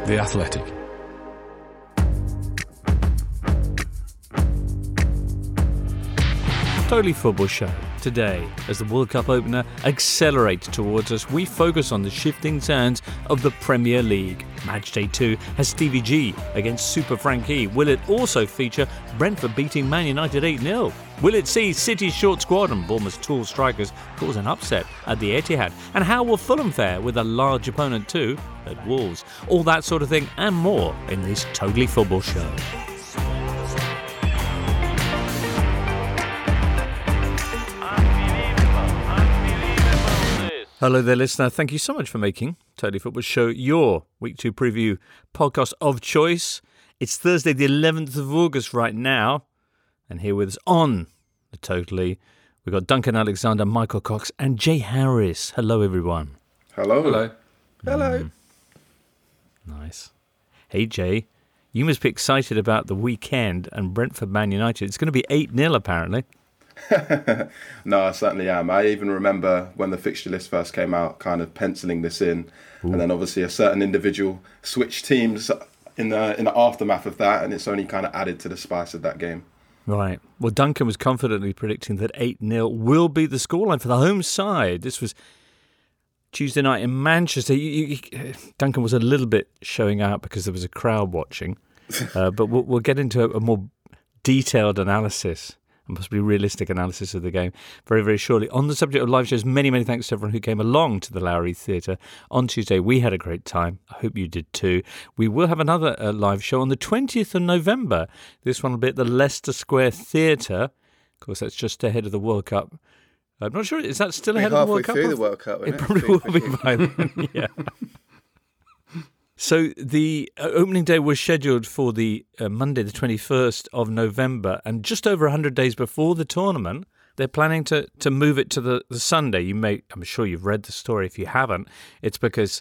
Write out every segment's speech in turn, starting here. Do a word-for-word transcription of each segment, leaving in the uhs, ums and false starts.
The Athletic. Totally Football Show. Today, as the World Cup opener accelerates towards us, we focus on the shifting sands of the Premier League. Matchday two has Stevie G against Super Frankie. Will it also feature Brentford beating Man United eight nil? Will it see City's short squad and Bournemouth's tall strikers cause an upset at the Etihad? And how will Fulham fare with a large opponent too at Wolves? All that sort of thing and more in this Totally Football Show. Hello there, listener. Thank you so much for making Totally Football Show your Week two preview podcast of choice. It's Thursday, the eleventh of August right now. And here with us on the Totally, we've got Duncan Alexander, Michael Cox, and Jay Harris. Hello, everyone. Hello. Hello. Hello. Mm. Nice. Hey, Jay, you must be excited about the weekend and Brentford Man United. It's going to be eight nil, apparently. No, I certainly am. I even remember when the fixture list first came out, kind of penciling this in. Ooh. And then obviously a certain individual switched teams in the in the aftermath of that, and it's only kind of added to the spice of that game. Right. Well, Duncan was confidently predicting that eight nil will be the scoreline for the home side. This was Tuesday night in Manchester. You, you, Duncan was a little bit showing out because there was a crowd watching, uh, but we'll, we'll get into a, a more detailed analysis and possibly realistic analysis of the game very, very shortly. On the subject of live shows, many, many thanks to everyone who came along to the Lowry Theatre on Tuesday. We had a great time. I hope you did too. We will have another uh, live show on the twentieth of November. This one will be at the Leicester Square Theatre. Of course, that's just ahead of the World Cup. I'm not sure, is that still ahead of the World Cup? Halfway through the World Cup, It it? probably will be by then, yeah. So the opening day was scheduled for the uh, Monday, the twenty-first of November, and just over one hundred days before the tournament, they're planning to, to move it to the, the Sunday. You may, I'm sure you've read the story. If you haven't, it's because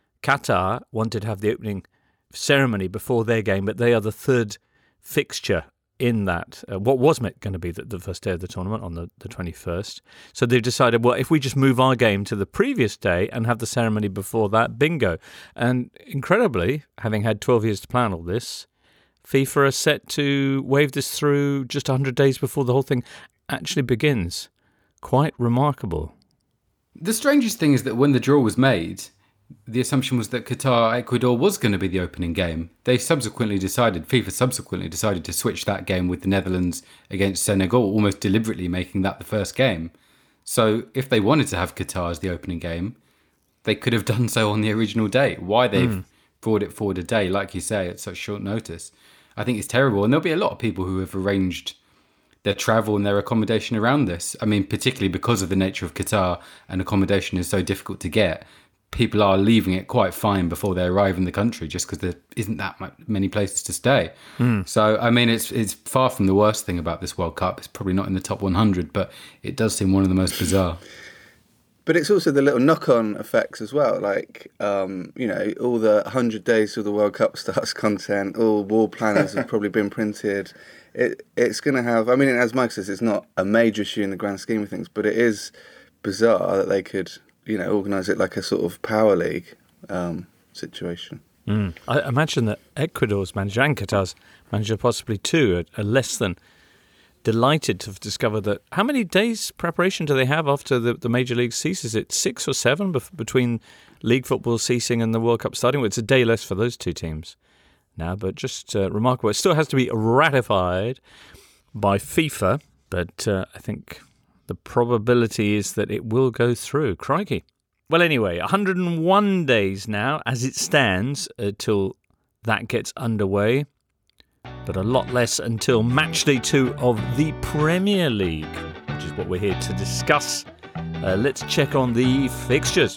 Qatar wanted to have the opening ceremony before their game, but they are the third fixture in that, uh, what was meant going to be the, the first day of the tournament on the, the twenty-first. So they've decided, well, if we just move our game to the previous day and have the ceremony before that, bingo. And incredibly, having had twelve years to plan all this, FIFA are set to wave this through just one hundred days before the whole thing actually begins. Quite remarkable. The strangest thing is that when the draw was made, the assumption was that Qatar-Ecuador was going to be the opening game. They subsequently decided, FIFA subsequently decided to switch that game with the Netherlands against Senegal, almost deliberately making that the first game. So if they wanted to have Qatar as the opening game, they could have done so on the original day. Why they've mm. brought it forward a day, like you say, at such short notice, I think it's terrible. And there'll be a lot of people who have arranged their travel and their accommodation around this. I mean, particularly because of the nature of Qatar and accommodation is so difficult to get. People are leaving it quite fine before they arrive in the country just because there isn't that many places to stay. Mm. So, I mean, it's it's far from the worst thing about this World Cup. It's probably not in the top one hundred, but it does seem one of the most bizarre. But it's also the little knock-on effects as well. Like, um, you know, all the one hundred days of the World Cup starts content, all wall planners have probably been printed. It It's going to have, I mean, as Mike says, it's not a major issue in the grand scheme of things, but it is bizarre that they could, you know, organise it like a sort of power league um, situation. Mm. I imagine that Ecuador's manager and Qatar's manager possibly too are, are less than delighted to have discovered that. How many days preparation do they have after the, the major league ceases? It six or seven bef- between league football ceasing and the World Cup starting? Well, it's a day less for those two teams now, but just uh, remarkable. It still has to be ratified by FIFA, but uh, I think the probability is that it will go through. Crikey. Well, anyway, one hundred one days now as it stands until that gets underway, but a lot less until match day two of the Premier League, which is what we're here to discuss. Uh, let's check on the fixtures.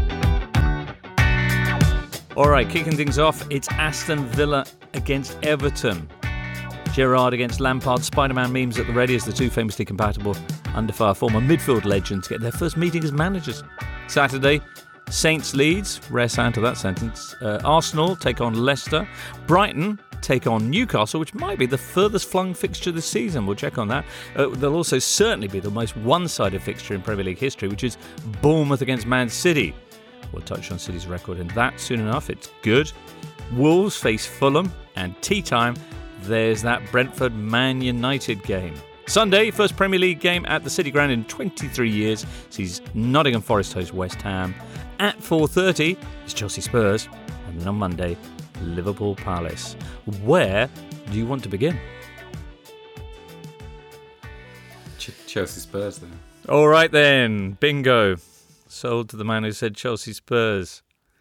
All right, kicking things off, it's Aston Villa against Everton. Gerrard against Lampard, Spider-Man memes at the ready as the two famously compatible under-fire former midfield legends get their first meeting as managers. Saturday, Saints Leeds, rare sound to that sentence. Uh, Arsenal take on Leicester. Brighton take on Newcastle, which might be the furthest flung fixture this season. We'll check on that. Uh, there'll also certainly be the most one-sided fixture in Premier League history, which is Bournemouth against Man City. We'll touch on City's record in that soon enough. It's good. Wolves face Fulham, and tea time, there's that Brentford-Man United game. Sunday, first Premier League game at the City Ground in twenty-three years, sees Nottingham Forest host West Ham. At four thirty, it's Chelsea Spurs, and then on Monday, Liverpool Palace. Where do you want to begin? Ch- Chelsea Spurs, then. All right then, bingo. Sold to the man who said Chelsea Spurs.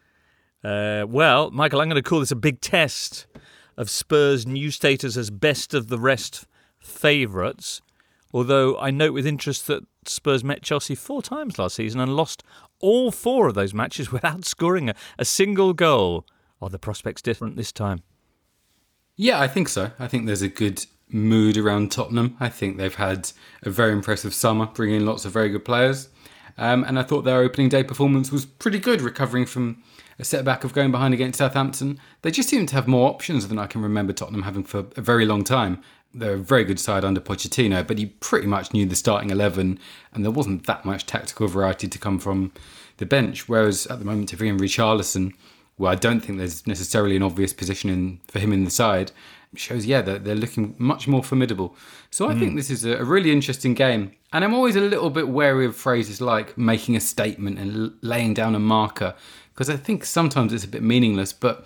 Uh, well, Michael, I'm going to call this a big test of Spurs' new status as best of the rest favourites. Although I note with interest that Spurs met Chelsea four times last season and lost all four of those matches without scoring a, a single goal. Are the prospects different this time? Yeah, I think so. I think there's a good mood around Tottenham. I think they've had a very impressive summer, bringing in lots of very good players. Um, and I thought their opening day performance was pretty good, recovering from a setback of going behind against Southampton. They just seem to have more options than I can remember Tottenham having for a very long time. They're a very good side under Pochettino, but he pretty much knew the starting eleven, and there wasn't that much tactical variety to come from the bench. Whereas at the moment, to bring in Richarlison, well, I don't think there's necessarily an obvious position in, for him in the side. It shows, yeah, that they're looking much more formidable. So I mm. think this is a really interesting game. And I'm always a little bit wary of phrases like making a statement and l- laying down a marker, because I think sometimes it's a bit meaningless. But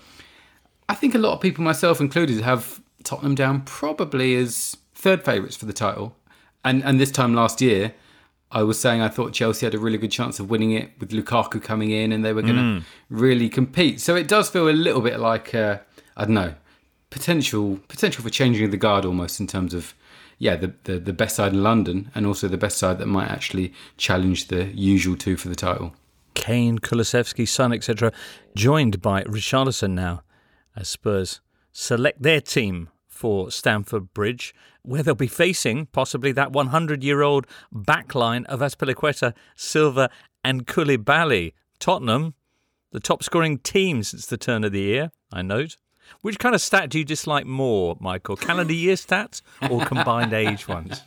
I think a lot of people, myself included, have Tottenham down probably as third favourites for the title. And and this time last year, I was saying I thought Chelsea had a really good chance of winning it with Lukaku coming in, and they were going to mm. really compete. So it does feel a little bit like, uh, I don't know, potential potential for changing the guard almost in terms of, yeah, the, the, the best side in London and also the best side that might actually challenge the usual two for the title. Kane, Kulusevski, Son, et cetera, joined by Richarlison now as Spurs select their team for Stamford Bridge, where they'll be facing possibly that hundred-year-old backline of Azpilicueta, Silva and Koulibaly. Tottenham, the top-scoring team since the turn of the year, I note. Which kind of stat do you dislike more, Michael? Calendar year stats or combined age ones?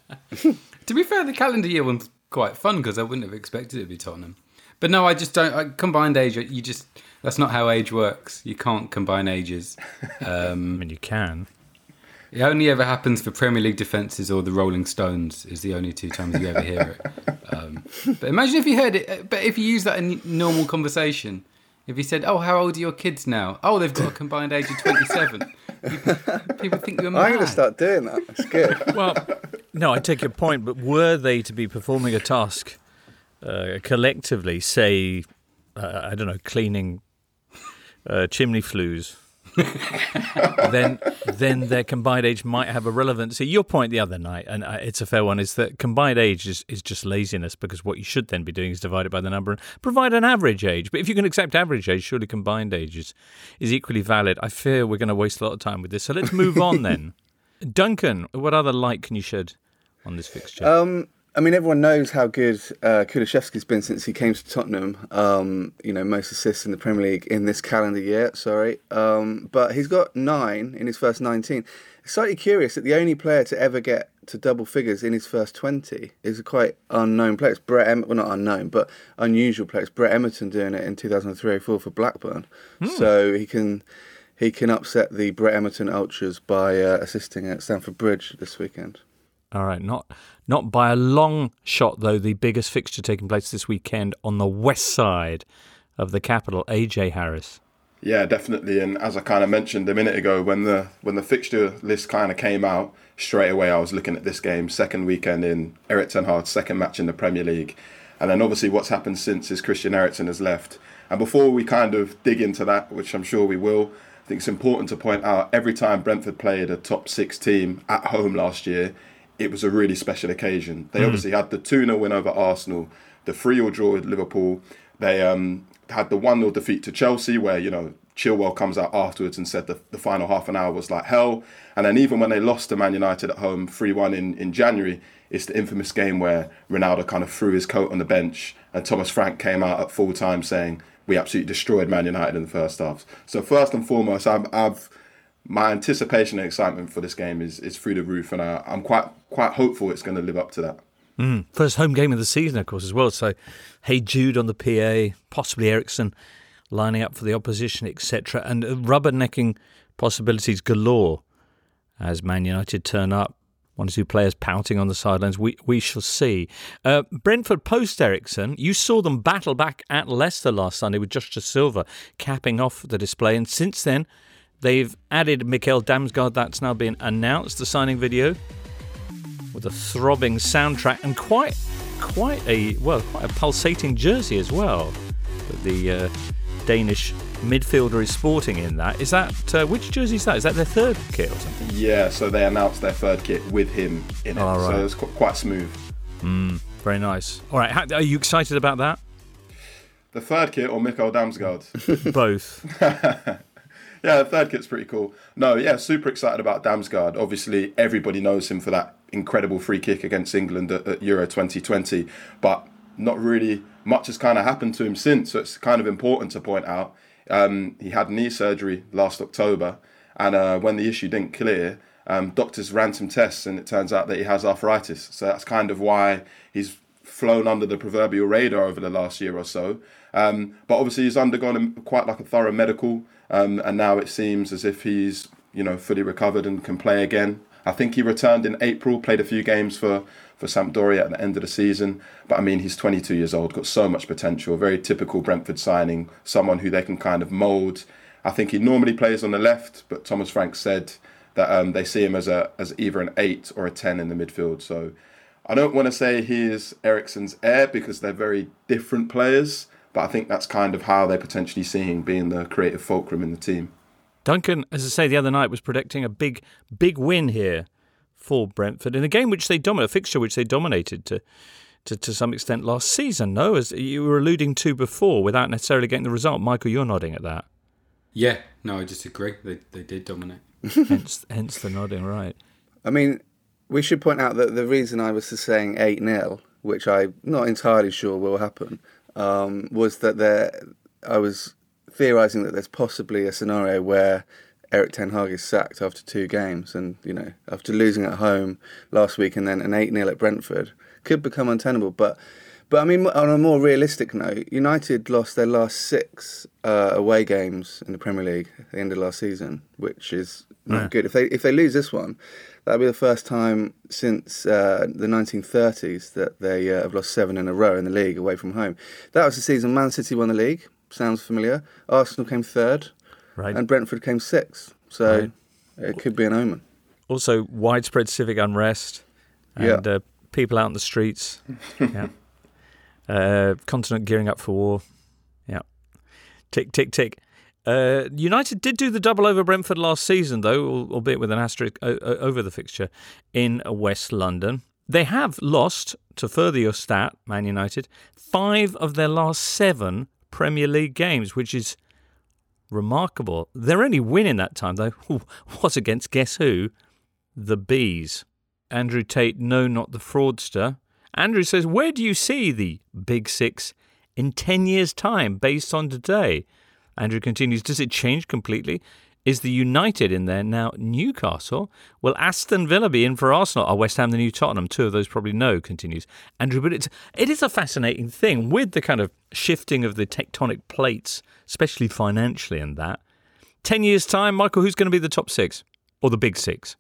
To be fair, the calendar year one's quite fun because I wouldn't have expected it to be Tottenham. But no, I just don't. I, combined age, you just that's not how age works. You can't combine ages. Um, I mean, you can. It only ever happens for Premier League defences or the Rolling Stones is the only two times you ever hear it. Um, but imagine if you heard it, but if you use that in normal conversation, if you said, oh, how old are your kids now? Oh, they've got a combined age of twenty-seven. People, people think you're mad. I'm going to start doing that. It's good. Well, no, I take your point, but were they to be performing a task uh, collectively, say, uh, I don't know, cleaning uh, chimney flues, then then their combined age might have a relevancy. Your point the other night, and it's a fair one, is that combined age is, is just laziness, because what you should then be doing is divide it by the number and provide an average age. But if you can accept average age, surely combined age is, is equally valid. I fear we're going to waste a lot of time with this, so let's move on then. Duncan, what other light can you shed on this fixture? Um, I mean, everyone knows how good uh, Kulusevski's been since he came to Tottenham. Um, you know, most assists in the Premier League in this calendar year, sorry. Um, but he's got nine in his first nineteen. It's slightly curious that the only player to ever get to double figures in his first twenty is a quite unknown player. It's Brett Em- well, not unknown, but unusual player. It's Brett Emerton doing it in two thousand three oh four for Blackburn. Hmm. So he can he can upset the Brett Emerton ultras by uh, assisting at Stamford Bridge this weekend. All right, not not by a long shot, though, the biggest fixture taking place this weekend on the west side of the capital. A J Harris. Yeah, definitely. And as I kind of mentioned a minute ago, when the when the fixture list kind of came out, straight away I was looking at this game. Second weekend in, Erik ten Hag's second match in the Premier League. And then obviously what's happened since is Christian Eriksen has left. And before we kind of dig into that, which I'm sure we will, I think it's important to point out every time Brentford played a top six team at home last year, it was a really special occasion. They mm. obviously had the two nil win over Arsenal, the three nil draw with Liverpool. They um, had the one nil defeat to Chelsea, where, you know, Chilwell comes out afterwards and said the, the final half an hour was like hell. And then even when they lost to Man United at home three one in, in January, it's the infamous game where Ronaldo kind of threw his coat on the bench and Thomas Frank came out at full time saying, we absolutely destroyed Man United in the first half. So first and foremost, I've... I've my anticipation and excitement for this game is, is through the roof, and I, I'm quite quite hopeful it's going to live up to that. Mm. First home game of the season, of course, as well. So, hey Jude on the P A, possibly Eriksen lining up for the opposition, et cetera, and rubbernecking possibilities galore as Man United turn up. One or two players pouting on the sidelines. We we shall see. Uh, Brentford post Eriksen. You saw them battle back at Leicester last Sunday with Josh Silva capping off the display. And since then, they've added Mikkel Damsgaard. That's now been announced. The signing video with a throbbing soundtrack and quite quite a well quite a pulsating jersey as well. That the uh, Danish midfielder is sporting in that. Is that uh, which jersey is that? Is that their third kit or something? Yeah, so they announced their third kit with him in it, oh, right. So it was qu- quite smooth. Mm, very nice. All right, how, are you excited about that? The third kit or Mikkel Damsgaard? Both. Yeah, the third kit's pretty cool. No, yeah, super excited about Damsgaard. Obviously, everybody knows him for that incredible free kick against England at, at Euro twenty twenty, but not really much has kind of happened to him since, so it's kind of important to point out. Um, he had knee surgery last October, and uh, when the issue didn't clear, um, doctors ran some tests, and it turns out that he has arthritis. So that's kind of why he's flown under the proverbial radar over the last year or so. Um, but obviously, he's undergone a, quite like a thorough medical, um, and now it seems as if he's, you know, fully recovered and can play again. I think he returned in April, played a few games for, for Sampdoria at the end of the season. But I mean, he's twenty-two years old, got so much potential, very typical Brentford signing, someone who they can kind of mould. I think he normally plays on the left, but Thomas Frank said that um, they see him as a as either an eight or a ten in the midfield. So I don't want to say he is Eriksen's heir because they're very different players, but I think that's kind of how they potentially see him being the creative fulcrum in the team. Duncan, as I say, the other night was predicting a big, big win here for Brentford in a game which they dominated, a fixture which they dominated to, to, to some extent last season. No, as you were alluding to before, without necessarily getting the result. Michael, you're nodding at that. Yeah, no, I disagree. They they did dominate. hence, hence the nodding, right? I mean, we should point out that the reason I was saying eight nil, which I'm not entirely sure will happen, um, was that there I was theorising that there's possibly a scenario where Erik ten Hag is sacked after two games, and you know, after losing at home last week and then an eight nil at Brentford could become untenable. But but I mean, on a more realistic note, United lost their last six uh, away games in the Premier League at the end of last season, which is not yeah. good. If they if they lose this one, that'll be the first time since uh, the nineteen thirties that they uh, have lost seven in a row in the league away from home. That was the season Man City won the league. Sounds familiar. Arsenal came third, right, and Brentford came sixth. So right. It could be an omen. Also, widespread civic unrest and yeah. uh, people out in the streets. yeah, uh, continent gearing up for war. Yeah, tick, tick, tick. Uh, United did do the double over Brentford last season, though, albeit with an asterisk over the fixture in West London. They have lost, to further your stat, Man United, five of their last seven Premier League games, which is remarkable. Their only win in that time, though, was against, guess who? The Bees. Andrew Tate, no, not the fraudster. Andrew says, where do you see the Big Six in ten years' time based on today? Andrew continues, does it change completely? Is the United in there now? Newcastle? Will Aston Villa be in for Arsenal? Are West Ham the new Tottenham? Two of those probably no, continues Andrew. But it's, it is a fascinating thing with the kind of shifting of the tectonic plates, especially financially and that. Ten years' time, Michael, who's going to be the top six? Or the big six?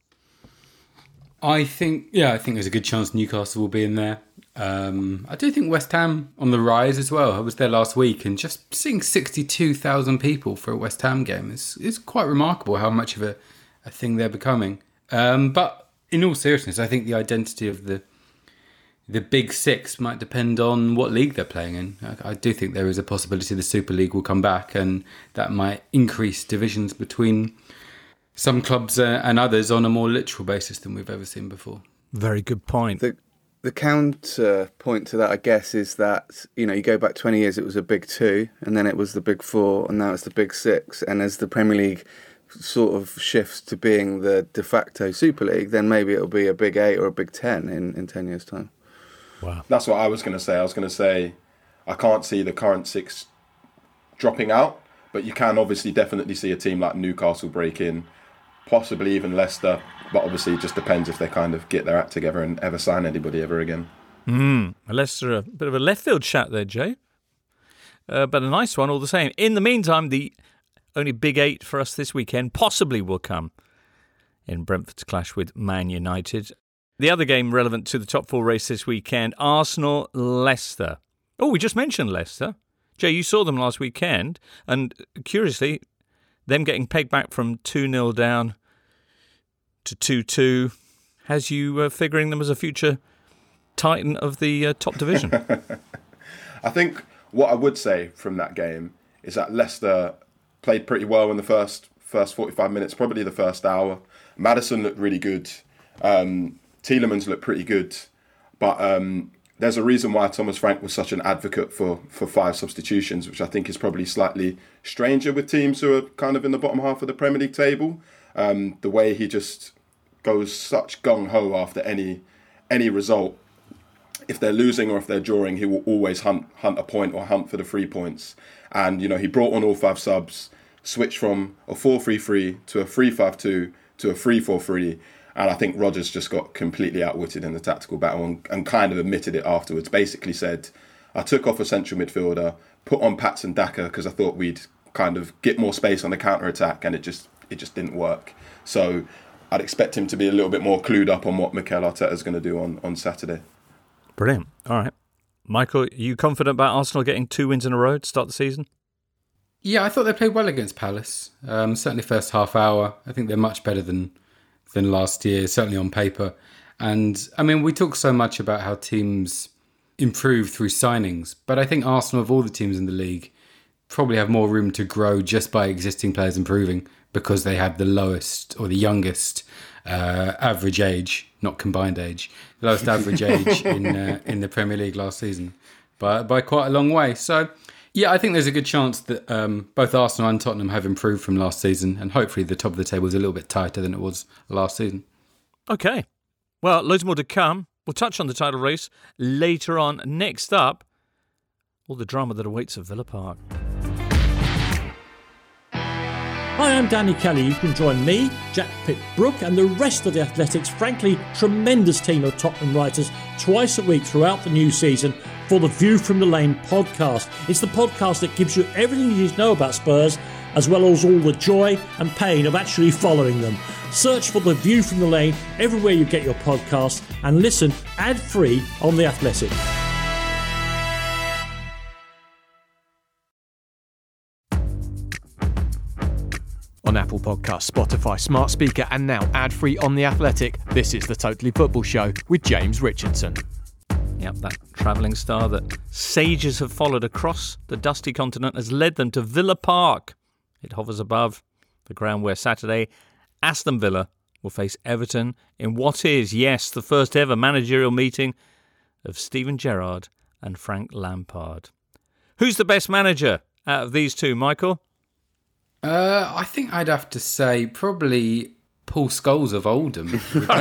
I think, yeah, I think there's a good chance Newcastle will be in there. Um, I do think West Ham on the rise as well. I was there last week, and just seeing sixty-two thousand people for a West Ham game is, is quite remarkable how much of a, a thing they're becoming. Um, but in all seriousness, I think the identity of the the Big Six might depend on what league they're playing in. I, I do think there is a possibility the Super League will come back, and that might increase divisions between some clubs uh, and others on a more literal basis than we've ever seen before. Very good point. The, the counter point to that, I guess, is that, you know, you go back twenty years, it was a Big Two, and then it was the Big Four, and now it's the Big Six. And as the Premier League sort of shifts to being the de facto Super League, then maybe it'll be a Big Eight or a Big Ten in, in ten years' time. Wow. That's what I was going to say. I was going to say I can't see the current six dropping out, but you can obviously definitely see a team like Newcastle break in, possibly even Leicester, but obviously it just depends if they kind of get their act together and ever sign anybody ever again. Mm, Leicester, a bit of a left field chat there, Jay. uh, but a nice one all the same. In the meantime, the only big eight for us this weekend possibly will come in Brentford's clash with Man United. The other game relevant to the top four race this weekend, Arsenal-Leicester. Oh, we just mentioned Leicester. Jay, you saw them last weekend, and curiously, them getting pegged back from two nil down to two two has you uh, figuring them as a future titan of the uh, top division. I think what I would say from that game is that Leicester played pretty well in the first first forty-five minutes, probably the first hour. Maddison looked really good. Um, Tielemans looked pretty good. But um, there's a reason why Thomas Frank was such an advocate for, for five substitutions, which I think is probably slightly stranger with teams who are kind of in the bottom half of the Premier League table. Um, the way he just goes such gung-ho after any any result. If they're losing or if they're drawing, he will always hunt hunt a point or hunt for the three points. And, you know, he brought on all five subs, switched from a four three three to a three five two to a three four three. And I think Rodgers just got completely outwitted in the tactical battle and, and kind of admitted it afterwards. Basically said, I took off a central midfielder, put on Patson Daka because I thought we'd kind of get more space on the counter-attack, and it just it just didn't work. So I'd expect him to be a little bit more clued up on what Mikel Arteta's going to do on, on Saturday. Brilliant. All right. Michael, are you confident about Arsenal getting two wins in a row to start the season? Yeah, I thought they played well against Palace. Um, certainly first half hour. I think they're much better than than last year, certainly on paper. And, I mean, we talk so much about how teams improve through signings, but I think Arsenal, of all the teams in the league, probably have more room to grow just by existing players improving because they have the lowest or the youngest uh, average age, not combined age, the lowest average age in uh, in the Premier League last season by, by quite a long way. So, yeah, I think there's a good chance that um, both Arsenal and Tottenham have improved from last season, and hopefully the top of the table is a little bit tighter than it was last season. Okay. Well, loads more to come. We'll touch on the title race later on. Next up, all the drama that awaits at Villa Park. Hi, I'm Danny Kelly. You can join me, Jack Pitt-Brooke, and the rest of the Athletics' frankly tremendous team of Tottenham writers twice a week throughout the new season for the View from the Lane podcast. It's the podcast that gives you everything you need to know about Spurs, as well as all the joy and pain of actually following them. Search for the View from the Lane everywhere you get your podcasts and listen ad-free on The Athletic. On Apple Podcasts, Spotify, Smart Speaker, and now ad-free on The Athletic, this is the Totally Football Show with James Richardson. Yep, that travelling star that sages have followed across the dusty continent has led them to Villa Park. It hovers above the ground where Saturday Aston Villa will face Everton in what is, yes, the first ever managerial meeting of Steven Gerrard and Frank Lampard. Who's the best manager out of these two, Michael? Uh, I think I'd have to say probably Paul Scholes of Oldham. Would be, would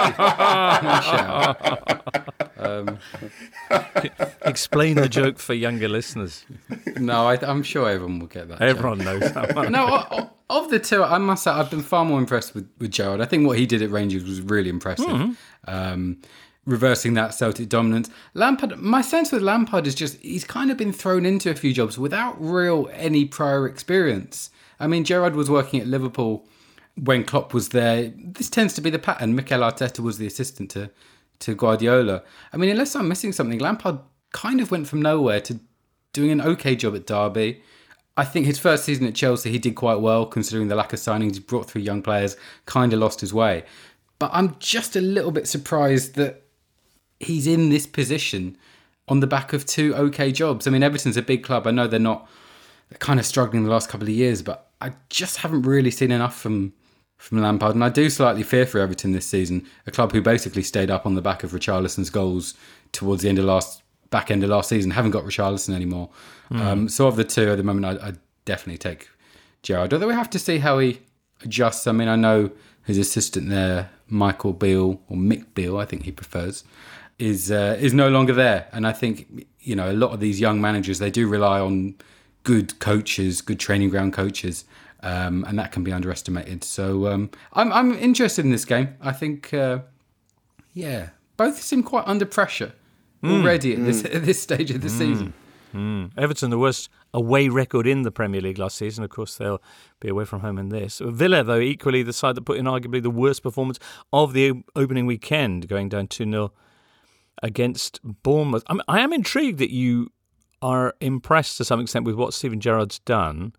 be um, Explain the joke for younger listeners. No, I, I'm sure everyone will get that. Everyone joke. knows that one. No, of, of the two, I must say I've been far more impressed with, with Gerrard. I think what he did at Rangers was really impressive. Mm-hmm. Um, reversing that Celtic dominance. Lampard, my sense with Lampard is just he's kind of been thrown into a few jobs without real any prior experience. I mean, Gerrard was working at Liverpool when Klopp was there. This tends to be the pattern. Mikel Arteta was the assistant to, to Guardiola. I mean, unless I'm missing something, Lampard kind of went from nowhere to doing an okay job at Derby. I think his first season at Chelsea, he did quite well, considering the lack of signings. He brought through young players, kind of lost his way. But I'm just a little bit surprised that he's in this position on the back of two okay jobs. I mean, Everton's a big club. I know they're not, they're kind of struggling the last couple of years, but I just haven't really seen enough from from Lampard, and I do slightly fear for Everton this season, a club who basically stayed up on the back of Richarlison's goals towards the end of last back end of last season, haven't got Richarlison anymore. Mm. Um, so of the two at the moment, I, I definitely take Gerrard. Although we have to see how he adjusts. I mean, I know his assistant there, Michael Beale, or Mick Beale, I think he prefers, is uh, is no longer there. And I think, you know, a lot of these young managers, they do rely on good coaches, good training ground coaches, um, and that can be underestimated. So um, I'm I'm interested in this game. I think, uh, yeah, both seem quite under pressure mm. already at this mm. at this stage of the mm. season. Mm. Everton, the worst away record in the Premier League last season. Of course, they'll be away from home in this. Villa, though, equally the side that put in arguably the worst performance of the opening weekend, going down two nil against Bournemouth. I mean, I am intrigued that you are impressed to some extent with what Steven Gerrard's done.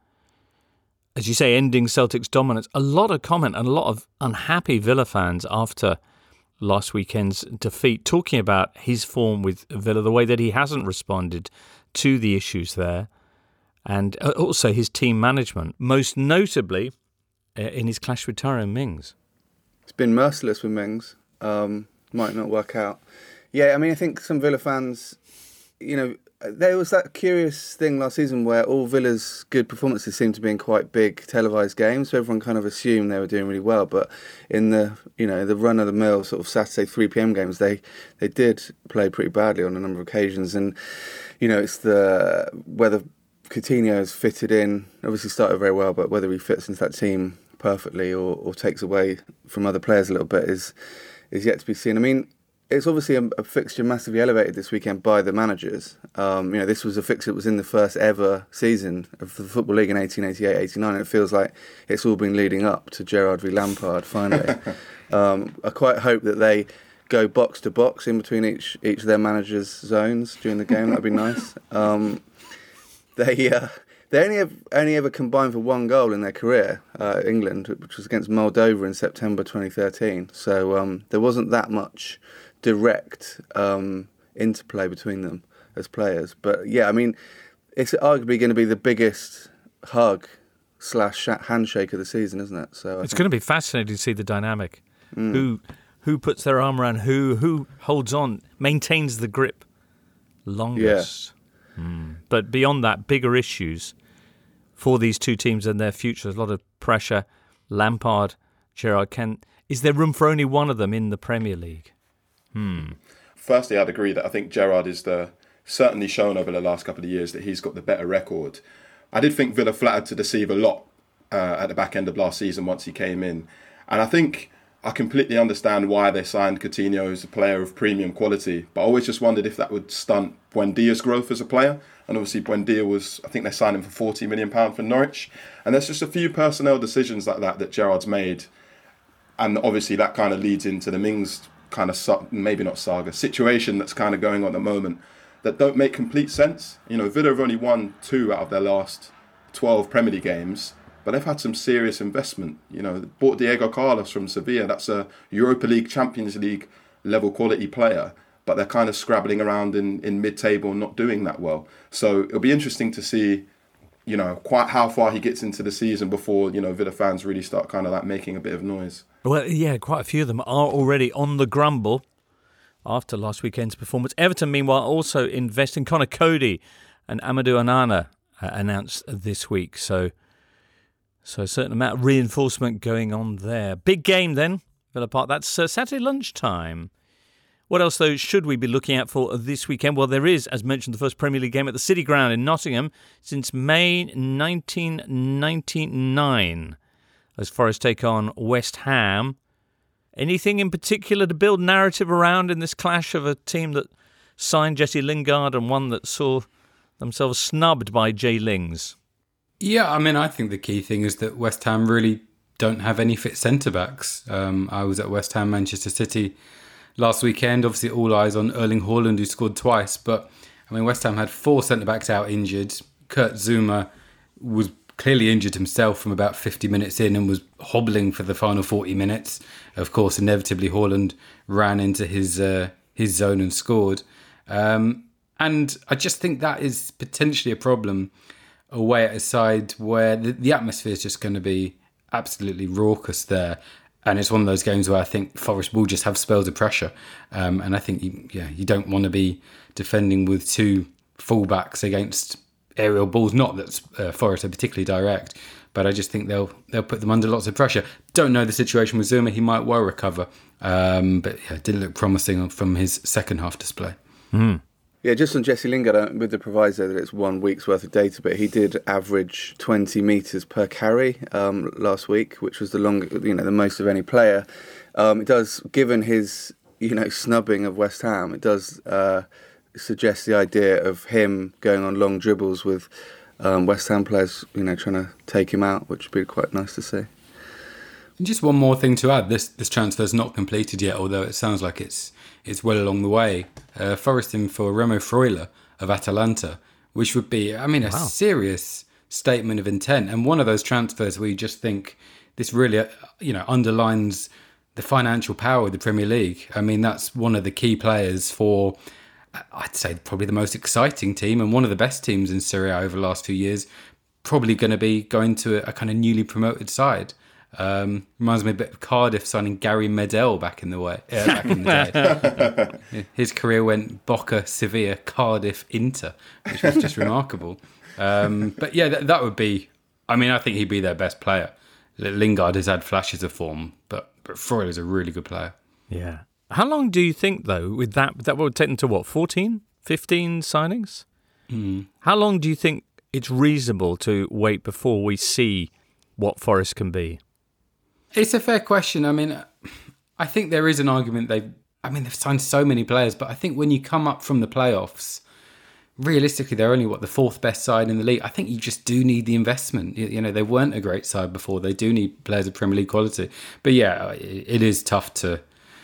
As you say, ending Celtic's dominance. A lot of comment and a lot of unhappy Villa fans after last weekend's defeat, talking about his form with Villa, the way that he hasn't responded to the issues there, and also his team management, most notably uh, in his clash with Tyrone Mings. It's been merciless with Mings. Um, might not work out. Yeah, I mean, I think some Villa fans, you know, there was that curious thing last season where all Villa's good performances seemed to be in quite big televised games, so everyone kind of assumed they were doing really well. But in the, you know, the run-of-the-mill sort of Saturday three p.m. games, they, they did play pretty badly on a number of occasions. And, you know, it's the whether Coutinho's fitted in, obviously started very well, but whether he fits into that team perfectly or, or takes away from other players a little bit is is yet to be seen. I mean, it's obviously a, a fixture massively elevated this weekend by the managers. Um, you know, this was a fixture that was in the first ever season of the Football League in eighteen eighty-eight eighty-nine, and it feels like it's all been leading up to Gerrard v Lampard finally. um, I quite hope that they go box to box in between each each of their managers' zones during the game. That'd be nice. Um, they uh, they only have only ever combined for one goal in their career, uh, England, which was against Moldova in September twenty thirteen. So um, there wasn't that much direct um, interplay between them as players. But yeah, I mean, it's arguably going to be the biggest hug slash handshake of the season, isn't it? So I it's think going to be fascinating to see the dynamic. Mm. Who who puts their arm around who, who holds on, maintains the grip longest. Yeah. Mm. But beyond that, bigger issues for these two teams and their futures. A lot of pressure. Lampard, Gerrard, can is there room for only one of them in the Premier League? Hmm. Firstly, I'd agree that I think Gerrard is the certainly shown over the last couple of years that he's got the better record. I did think Villa flattered to deceive a lot uh, at the back end of last season once he came in. And I think I completely understand why they signed Coutinho as a player of premium quality, but I always just wondered if that would stunt Buendia's growth as a player. And obviously Buendia was, I think they signed him for forty million pounds for Norwich. And there's just a few personnel decisions like that that Gerrard's made. And obviously that kind of leads into the Mings kind of, maybe not saga, situation that's kind of going on at the moment that don't make complete sense. You know, Villa have only won two out of their last twelve Premier League games, but they've had some serious investment. You know, they bought Diego Carlos from Sevilla. That's a Europa League, Champions League level quality player, but they're kind of scrabbling around in, in mid-table and not doing that well. So it'll be interesting to see, you know, quite how far he gets into the season before, you know, Villa fans really start kind of like making a bit of noise. Well, yeah, quite a few of them are already on the grumble after last weekend's performance. Everton, meanwhile, also investing. Connor Cody and Amadou Onana uh, announced this week. So, so a certain amount of reinforcement going on there. Big game then, Villa Park. That's uh, Saturday lunchtime. What else, though, should we be looking out for this weekend? Well, there is, as mentioned, the first Premier League game at the City Ground in Nottingham since May nineteen ninety-nine. As Forest take on West Ham. Anything in particular to build narrative around in this clash of a team that signed Jesse Lingard and one that saw themselves snubbed by Jay Lings? Yeah, I mean, I think the key thing is that West Ham really don't have any fit centre-backs. Um, I was at West Ham, Manchester City last weekend. Obviously, all eyes on Erling Haaland, who scored twice. But, I mean, West Ham had four centre-backs out injured. Kurt Zouma was clearly injured himself from about fifty minutes in and was hobbling for the final forty minutes. Of course, inevitably, Haaland ran into his uh, his zone and scored. Um, and I just think that is potentially a problem away at a side where the, the atmosphere is just going to be absolutely raucous there. And it's one of those games where I think Forest will just have spells of pressure. Um, and I think you, yeah, you don't want to be defending with two fullbacks against aerial balls. Not that uh, Forest are particularly direct, but I just think they'll they'll put them under lots of pressure. Don't know the situation with Zouma. He might well recover, um, but yeah, it didn't look promising from his second half display. Mm. Yeah, just on Jesse Lingard, with the proviso that it's one week's worth of data, but he did average twenty metres per carry um, last week, which was the long, you know, the most of any player. Um, it does, given his, you know, snubbing of West Ham, it does uh, suggest the idea of him going on long dribbles with um, West Ham players, you know, trying to take him out, which would be quite nice to see. And just one more thing to add: this this transfer's not completed yet, although it sounds like it's it's well along the way. Uh, Forest in for Remo Freuler of Atalanta, which would be, I mean, a wow. serious statement of intent, and one of those transfers where you just think this really, uh, you know, underlines the financial power of the Premier League. I mean, that's one of the key players for, I'd say, probably the most exciting team and one of the best teams in Serie A over the last few years. Probably going to be going to a, a kind of newly promoted side. Um, reminds me a bit of Cardiff signing Gary Medel back in the way. Uh, back in the day, his career went Boca, Sevilla, Cardiff, Inter, which was just remarkable. Um, but yeah, that, that would be. I mean, I think he'd be their best player. Lingard has had flashes of form, but but Freuler's a really good player. Yeah. How long do you think, though, with that, that would take them to what, fourteen, fifteen signings? Mm. How long do you think it's reasonable to wait before we see what Forest can be? It's a fair question. I mean, I think there is an argument they've, I mean, they've signed so many players, but I think when you come up from the playoffs, realistically, they're only, what, the fourth best side in the league. I think you just do need the investment. You, you know, they weren't a great side before. They do need players of Premier League quality. But yeah, it, it is tough to,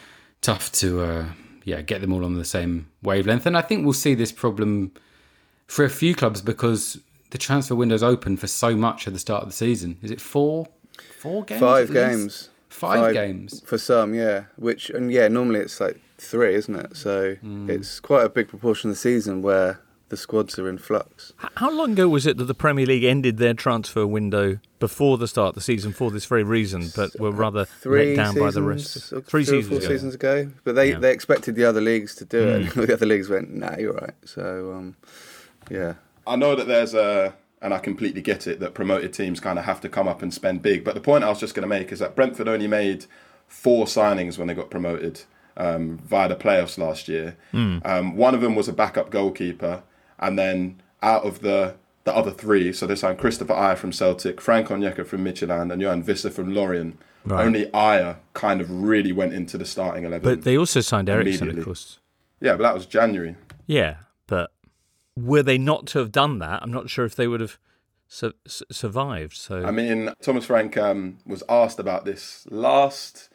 tough to, uh, yeah, get them all on the same wavelength. And I think we'll see this problem for a few clubs because the transfer window's open for so much at the start of the season. Is it four? Four games? Five games. Five, Five games. For some, yeah. Which, and yeah, normally it's like three, isn't it? So mm. it's quite a big proportion of the season where the squads are in flux. How long ago was it that the Premier League ended their transfer window before the start of the season for this very reason, but were rather three let down seasons, by the rest? Three, three three seasons or four ago. seasons ago. But they, yeah. they expected the other leagues to do mm. it. And the other leagues went, nah, you're right. So, um, yeah. I know that there's a... And I completely get it that promoted teams kind of have to come up and spend big. But the point I was just going to make is that Brentford only made four signings when they got promoted um, via the playoffs last year. Mm. Um, one of them was a backup goalkeeper. And then out of the, the other three, so they signed Christopher Ayer from Celtic, Frank Onyeka from Midtjylland, and Johan Visser from Lorient. Right. Only Ayer kind of really went into the starting eleven. But they also signed Eriksen, of course. Yeah, but that was January. Yeah, but... were they not to have done that, I'm not sure if they would have su- su- survived. So I mean, Thomas Frank um, was asked about this last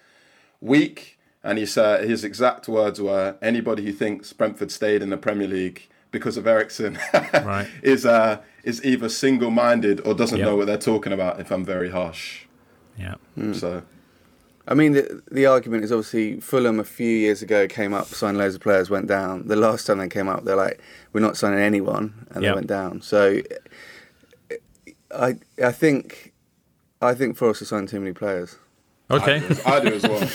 week, and he said his exact words were, "Anybody who thinks Brentford stayed in the Premier League because of Eriksen right. is uh, is either single-minded or doesn't yep. know what they're talking about." If I'm very harsh, yeah. Mm. So. I mean, the, the argument is obviously Fulham a few years ago came up, signed loads of players, went down. The last time they came up, they're like, we're not signing anyone, and yep. they went down. So I I think I think Forest have signed too many players. Okay. I do, I do as well.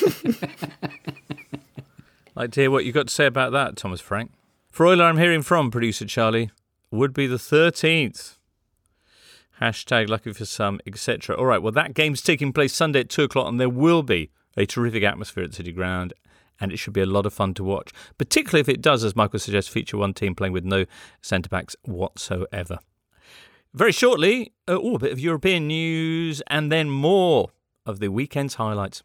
I'd like to hear what you've got to say about that, Thomas Frank. Freuler, I'm hearing from producer Charlie, would be the thirteenth. Hashtag lucky for some, et cetera. All right, well, that game's taking place Sunday at two o'clock, and there will be a terrific atmosphere at City Ground, and it should be a lot of fun to watch, particularly if it does, as Michael suggests, feature one team playing with no centre-backs whatsoever. Very shortly, uh, oh, a bit of European news, and then more of the weekend's highlights.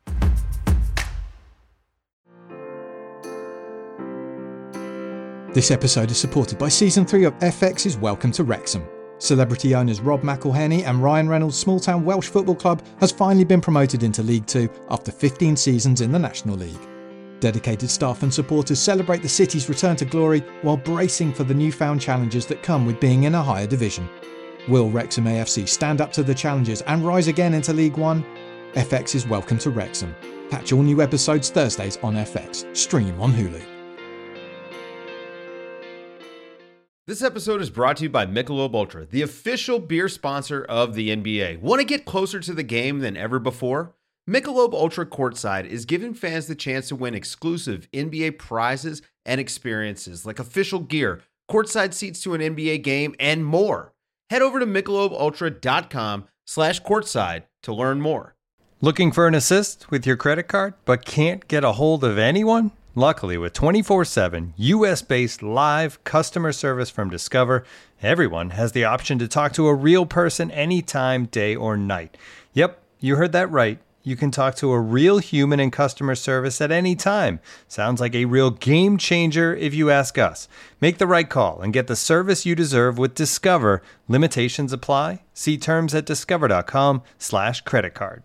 This episode is supported by Season three of F X's Welcome to Wrexham. Celebrity owners Rob McElhenney and Ryan Reynolds' small-town Welsh football club has finally been promoted into League Two after fifteen seasons in the National League. Dedicated staff and supporters celebrate the city's return to glory while bracing for the newfound challenges that come with being in a higher division. Will Wrexham A F C stand up to the challenges and rise again into League One? F X's Welcome to Wrexham. Catch all new episodes Thursdays on F X. Stream on Hulu. This episode is brought to you by Michelob Ultra, the official beer sponsor of the N B A. Want to get closer to the game than ever before? Michelob Ultra Courtside is giving fans the chance to win exclusive N B A prizes and experiences like official gear, courtside seats to an N B A game, and more. Head over to michelobultra.com slash courtside to learn more. Looking for an assist with your credit card but can't get a hold of anyone? Luckily, with twenty-four seven U S-based live customer service from Discover, everyone has the option to talk to a real person anytime, day or night. Yep, you heard that right. You can talk to a real human in customer service at any time. Sounds like a real game changer if you ask us. Make the right call and get the service you deserve with Discover. Limitations apply. See terms at discover.com slash credit card.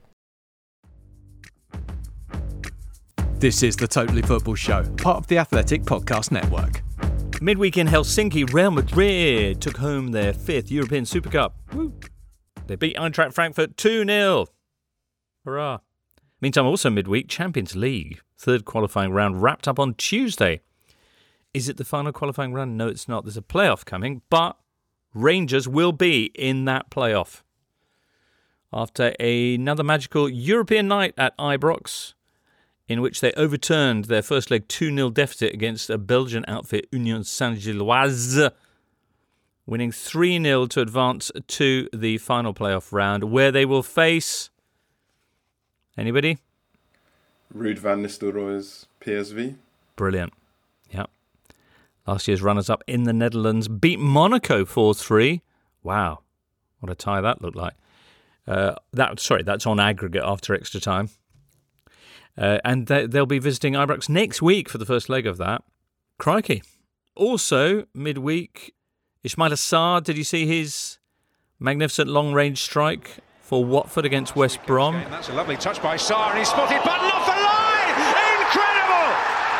This is the Totally Football Show, part of the Athletic Podcast Network. Midweek in Helsinki, Real Madrid took home their fifth European Super Cup. Woo. They beat Eintracht Frankfurt two nil. Hurrah. Meantime, also midweek, Champions League. Third qualifying round wrapped up on Tuesday. Is it the final qualifying round? No, it's not. There's a playoff coming, but Rangers will be in that playoff. After another magical European night at Ibrox, in which they overturned their first leg two nil deficit against a Belgian outfit, Union Saint-Gilloise, winning three nil to advance to the final playoff round, where they will face... Anybody? Ruud van Nistelrooy's P S V. Brilliant. Yep. Last year's runners-up in the Netherlands beat Monaco four three. Wow. What a tie that looked like. Uh, that Sorry, that's on aggregate after extra time. Uh, and they, they'll be visiting Ibrox next week for the first leg of that. Crikey. Also, midweek, Ismail Assar, did you see his magnificent long-range strike for Watford against West Brom? And that's a lovely touch by Sarr, and he's spotted Button off the line! Incredible!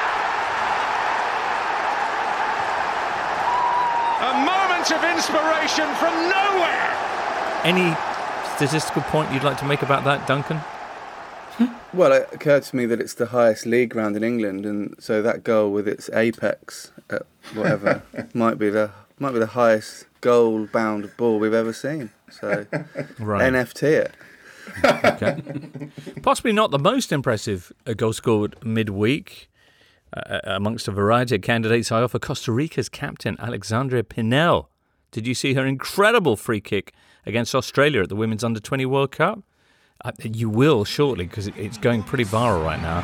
A moment of inspiration from nowhere! Any statistical point you'd like to make about that, Duncan? Well, it occurred to me that it's the highest league ground in England, and so that goal with its apex at whatever might be the might be the highest goal-bound ball we've ever seen. So, right. N F T it. Okay. Possibly not the most impressive goal scored midweek. Uh, amongst a variety of candidates, I offer Costa Rica's captain, Alexandria Pinel. Did you see her incredible free kick against Australia at the Women's under twenty World Cup? Uh, you will shortly, because it, it's going pretty viral right now.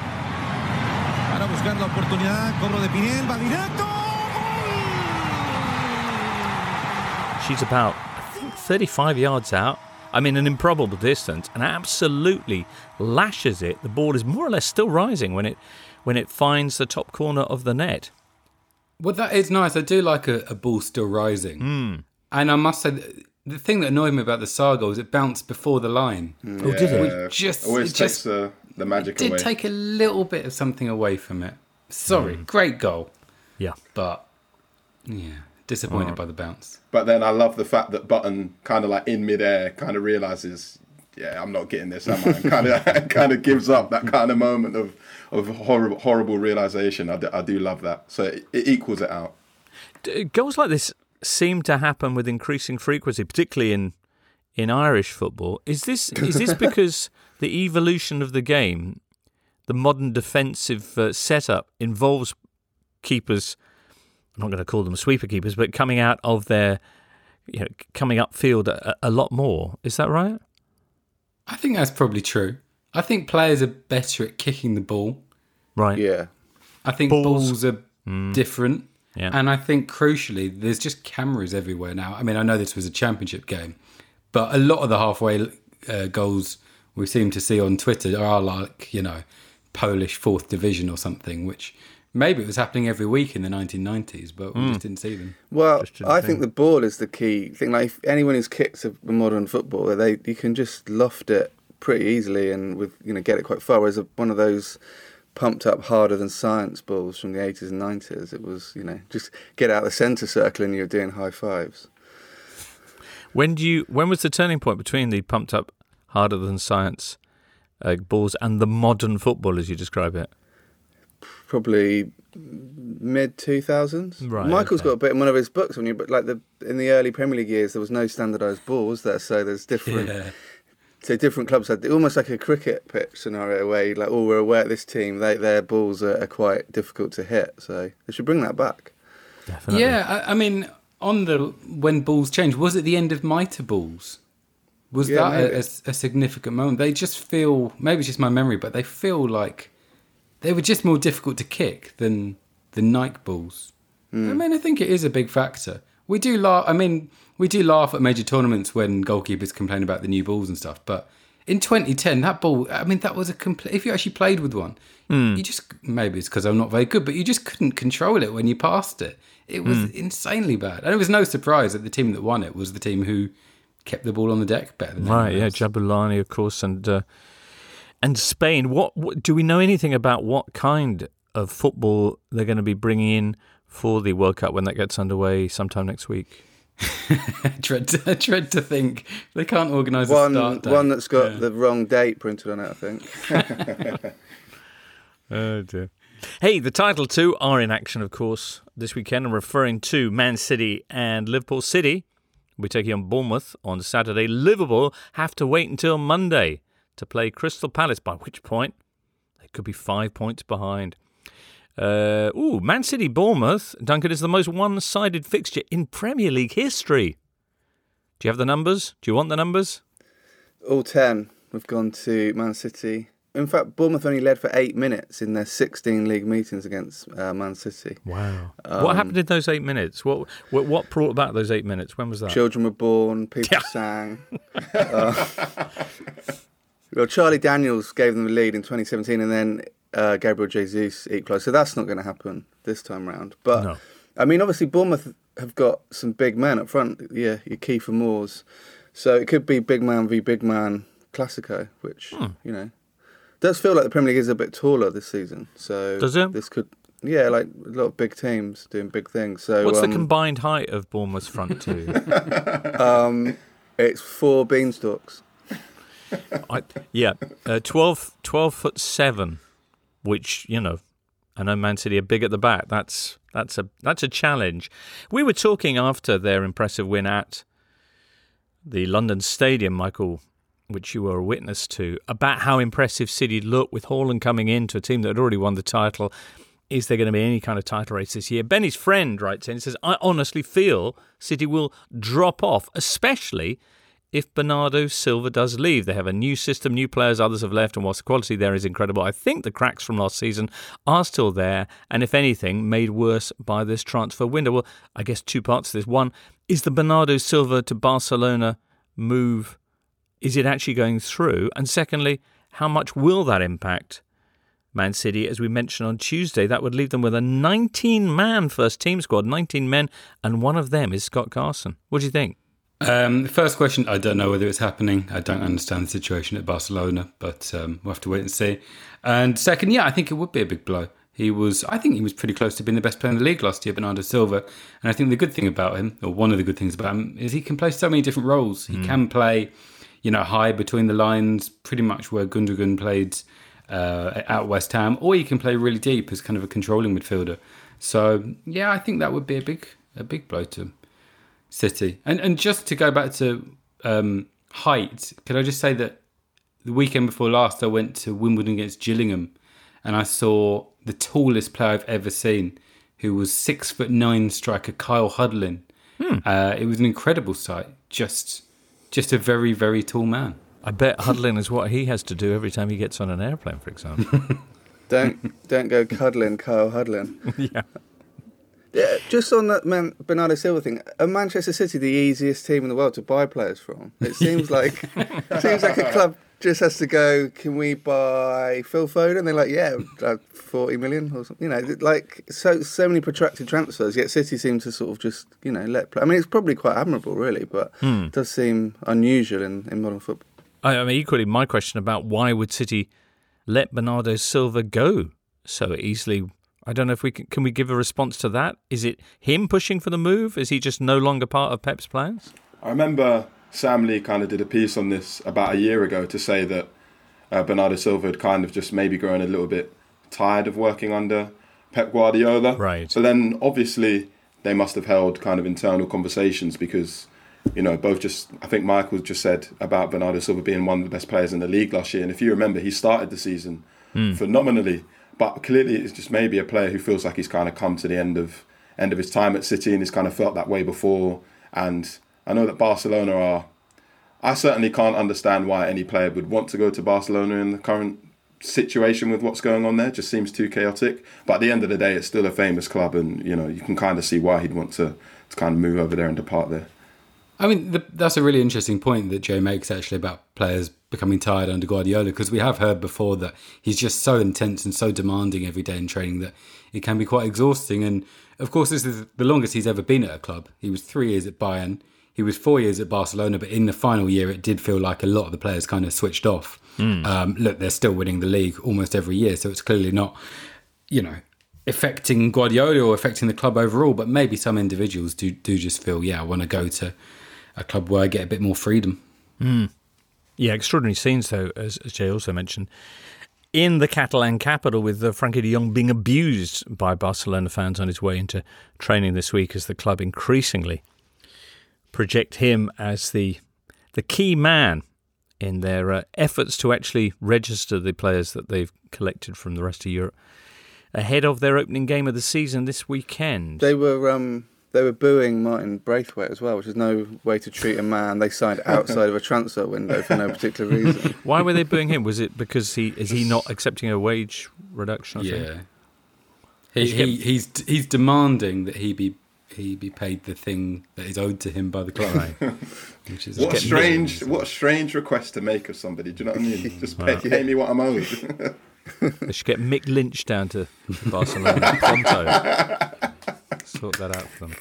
She's about, I think, thirty-five yards out. I mean, an improbable distance, and absolutely lashes it. The ball is more or less still rising when it when it finds the top corner of the net. Well, that is nice. I do like a, a ball still rising. Mm. And I must say, that the thing that annoyed me about the Sarr goal is it bounced before the line. Mm. Oh, yeah, did it? Just, always it takes just, the, the magic it did away. Did take a little bit of something away from it. Sorry, mm. great goal. Yeah. But, yeah, disappointed oh. by the bounce. But then I love the fact that Button kind of like in midair kind of realises, yeah, I'm not getting this, am I? And kind of kind of gives up that kind of moment of of horrible horrible realisation. I do, I do love that. So it, it equals it out. Goals like this seem to happen with increasing frequency, particularly in in Irish football. Is this is this because the evolution of the game, the modern defensive uh, setup, involves keepers? I'm not going to call them sweeper keepers, but coming out of their, you know, coming upfield a, a lot more. Is that right? I think that's probably true. I think players are better at kicking the ball. Right. Yeah. I think balls, balls are mm. different. Yeah. And I think crucially, there's just cameras everywhere now. I mean, I know this was a championship game, but a lot of the halfway uh, goals we seem to see on Twitter are like, you know, Polish fourth division or something, which maybe it was happening every week in the nineteen nineties, but we mm. just didn't see them. Well, I think the ball is the key thing. Like, if anyone who's kicked a modern football, they you can just loft it pretty easily and with you know get it quite far. Whereas a, one of those pumped up harder than science balls from the eighties and nineties, it was you know just get out of the centre circle and you're doing high fives. When do you? When was the turning point between the pumped up harder than science uh, balls and the modern football, as you describe it? Probably mid two thousands. Right, Michael's okay. got a bit in one of his books when you, but like the in the early Premier League years, there was no standardised balls there, so there's different. Yeah. So different clubs had almost like a cricket pitch scenario where you're like, oh, we're aware this team, they, their balls are, are quite difficult to hit, so they should bring that back. Definitely. Yeah, I, I mean, on the when balls changed, was it the end of mitre balls? Was Yeah, that a, a, a significant moment? They just feel, maybe it's just my memory, but they feel like they were just more difficult to kick than the Nike balls. Mm. I mean, I think it is a big factor. We do laugh. I mean, we do laugh at major tournaments when goalkeepers complain about the new balls and stuff. But in twenty ten, that ball, I mean, that was a complete... If you actually played with one, mm. you just... Maybe it's because I'm not very good, but you just couldn't control it when you passed it. It was mm. insanely bad. And it was no surprise that the team that won it was the team who kept the ball on the deck better than Right, yeah, Jabulani, of course, and uh, and Spain. What, what do we know anything about what kind of football they're going to be bringing in for the World Cup when that gets underway sometime next week? dread, to, dread to think they can't organise a one, start date. One that's got yeah. the wrong date printed on it, I think. Oh dear. Hey, the title two are in action, of course, this weekend. I'm referring to Man City and Liverpool. City will be taking on Bournemouth on Saturday. Liverpool have to wait until Monday to play Crystal Palace, by which point they could be five points behind. Uh, ooh, Man City Bournemouth, Duncan, is the most one-sided fixture in Premier League history. Do you have the numbers? Do you want the numbers? All ten have gone to Man City. In fact, Bournemouth only led for eight minutes in their sixteen league meetings against uh, Man City. Wow. Um, what happened in those eight minutes? What, what what brought about those eight minutes? When was that? Children were born, people yeah. sang. uh, well, Charlie Daniels gave them the lead in twenty seventeen, and then uh, Gabriel Jesus equalised. So that's not going to happen this time round. But, no. I mean, obviously, Bournemouth have got some big men up front. Yeah, your Kiefer Moores. So it could be big man v big man Classico, which, hmm. you know, does feel like the Premier League is a bit taller this season. So does it? This could, yeah, like a lot of big teams doing big things. So what's um, the combined height of Bournemouth's front two? um, it's four beanstalks. I, yeah, uh, twelve, twelve foot seven, which, you know, I know Man City are big at the back. That's that's a that's a challenge. We were talking after their impressive win at the London Stadium, Michael, which you were a witness to, about how impressive City looked with Haaland coming in to a team that had already won the title. Is there going to be any kind of title race this year? Benny's friend writes in and says, I honestly feel City will drop off, especially if Bernardo Silva does leave. They have a new system, new players, others have left, and whilst the quality there is incredible, I think the cracks from last season are still there, and if anything, made worse by this transfer window. Well, I guess two parts to this. One, is the Bernardo Silva to Barcelona move, is it actually going through? And secondly, how much will that impact Man City? As we mentioned on Tuesday, that would leave them with a nineteen-man first team squad, nineteen men, and one of them is Scott Carson. What do you think? Um, the first question, I don't know whether it's happening. I don't understand the situation at Barcelona, but um, we'll have to wait and see. And second, yeah, I think it would be a big blow. He was, I think he was pretty close to being the best player in the league last year, Bernardo Silva. And I think the good thing about him, or one of the good things about him, is he can play so many different roles. He mm. can play, you know, high between the lines, pretty much where Gundogan played uh, at West Ham, or he can play really deep as kind of a controlling midfielder. So, yeah, I think that would be a big a big blow to City. And and just to go back to um, height, could I just say that the weekend before last, I went to Wimbledon against Gillingham, and I saw the tallest player I've ever seen, who was six foot nine striker Kyle Hudlin. Hmm. Uh, it was an incredible sight. Just, just a very, very tall man. I bet Hudlin is what he has to do every time he gets on an airplane, for example. don't don't go cuddling Kyle Hudlin. yeah. Yeah, just on that man, Bernardo Silva thing, are Manchester City the easiest team in the world to buy players from? It seems like it seems like a club just has to go, can we buy Phil Foden? And they're like, yeah, uh, forty million or something. You know, like so so many protracted transfers, yet City seem to sort of just, you know, let play. I mean, it's probably quite admirable, really, but hmm. it does seem unusual in, in modern football. I, I mean, equally, my question about why would City let Bernardo Silva go so easily? I don't know if we can, can we give a response to that? Is it him pushing for the move? Is he just no longer part of Pep's plans? I remember Sam Lee kind of did a piece on this about a year ago to say that uh, Bernardo Silva had kind of just maybe grown a little bit tired of working under Pep Guardiola. Right. So then obviously they must have held kind of internal conversations because, you know, both just, I think Michael just said about Bernardo Silva being one of the best players in the league last year. And if you remember, he started the season mm. phenomenally. But clearly it's just maybe a player who feels like he's kind of come to the end of end of his time at City and he's kind of felt that way before. And I know that Barcelona are... I certainly can't understand why any player would want to go to Barcelona in the current situation with what's going on there. It just seems too chaotic. But at the end of the day, it's still a famous club and, you know, you can kind of see why he'd want to, to kind of move over there and depart there. I mean, the, that's a really interesting point that Joe makes, actually, about players becoming tired under Guardiola, because we have heard before that he's just so intense and so demanding every day in training that it can be quite exhausting. And, of course, this is the longest he's ever been at a club. He was three years at Bayern. He was four years at Barcelona, but in the final year, it did feel like a lot of the players kind of switched off. Mm. Um, look, they're still winning the league almost every year, so it's clearly not, you know, affecting Guardiola or affecting the club overall, but maybe some individuals do do just feel, yeah, I want to go to a club where I get a bit more freedom. Mm. Yeah, extraordinary scenes, though, as, as Jay also mentioned, in the Catalan capital, with uh, Frankie de Jong being abused by Barcelona fans on his way into training this week, as the club increasingly project him as the the key man in their uh, efforts to actually register the players that they've collected from the rest of Europe ahead of their opening game of the season this weekend. They were um, they were booing Martin Braithwaite as well, which is no way to treat a man they signed outside of a transfer window for no particular reason. Why were they booing him? Was it because he is he not accepting a wage reduction? I yeah, think? he, he he's he's demanding that he be he be paid the thing that is owed to him by the club. Right? Which is what a strange millions. what a strange request to make of somebody. Do you know what I mean? Just pay, pay me what I'm owed. They should get Mick Lynch down to Barcelona pronto. Sort that out for them.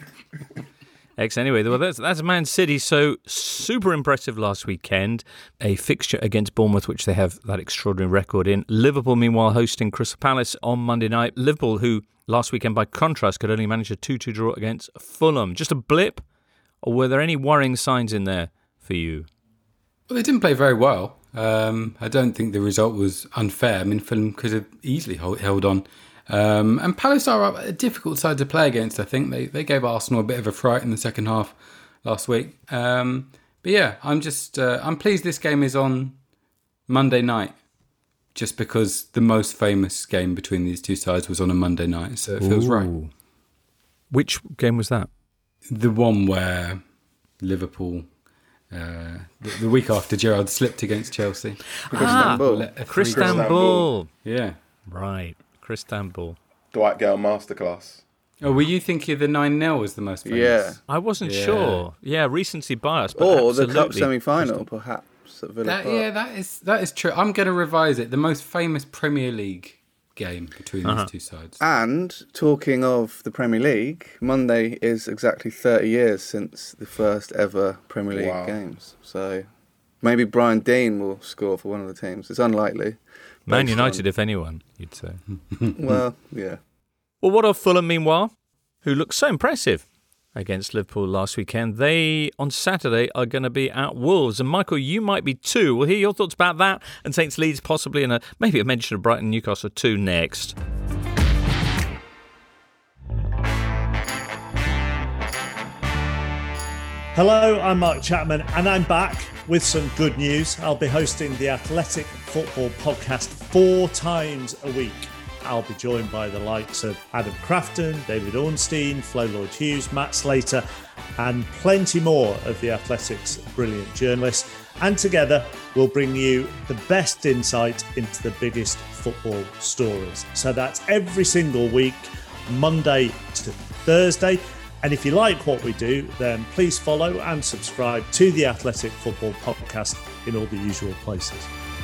X anyway, well, that's, that's Man City. So super impressive last weekend. A fixture against Bournemouth, which they have that extraordinary record in. Liverpool, meanwhile, hosting Crystal Palace on Monday night. Liverpool, who last weekend, by contrast, could only manage a two two draw against Fulham. Just a blip, or were there any worrying signs in there for you? Well, they didn't play very well. Um, I don't think the result was unfair. I mean, Fulham could have easily hold, held on. Um, and Palace are a difficult side to play against, I think. They they gave Arsenal a bit of a fright in the second half last week. Um, but yeah, I'm just uh, I'm pleased this game is on Monday night, just because the most famous game between these two sides was on a Monday night, so it feels Ooh. right. Which game was that? The one where Liverpool... Uh, the, the week after Gerrard slipped against Chelsea. Ah, Crystanbul. Yeah. Right, Crystanbul. Dwight Gale masterclass. Oh, were you thinking the nine nil was the most famous? Yeah. I wasn't Yeah. sure. Yeah, recency bias. But Or the absolutely. cup semi-final, perhaps, at Villa That, Park. yeah, that is that is true. I'm going to revise it. The most famous Premier League game between Uh-huh. these two sides. And talking of the Premier League, Monday is exactly thirty years since the first ever Premier League Wow. games. So maybe Brian Deane will score for one of the teams. It's unlikely. Man based United, on- if anyone, you'd say. Well, yeah. Well, what of Fulham, meanwhile, who looked so impressive against Liverpool last weekend? They, on Saturday, are going to be at Wolves. And, Michael, you might be too. We'll hear your thoughts about that and Saints Leeds possibly, and a, maybe a mention of Brighton Newcastle too next. Hello, I'm Mark Chapman, and I'm back with some good news. I'll be hosting the Athletic Football Podcast four times a week. I'll be joined by the likes of Adam Crafton, David Ornstein, Flo Lloyd-Hughes, Matt Slater, and plenty more of the Athletic's brilliant journalists. And together, we'll bring you the best insight into the biggest football stories. So that's every single week, Monday to Thursday. And if you like what we do, then please follow and subscribe to the Athletic Football Podcast in all the usual places.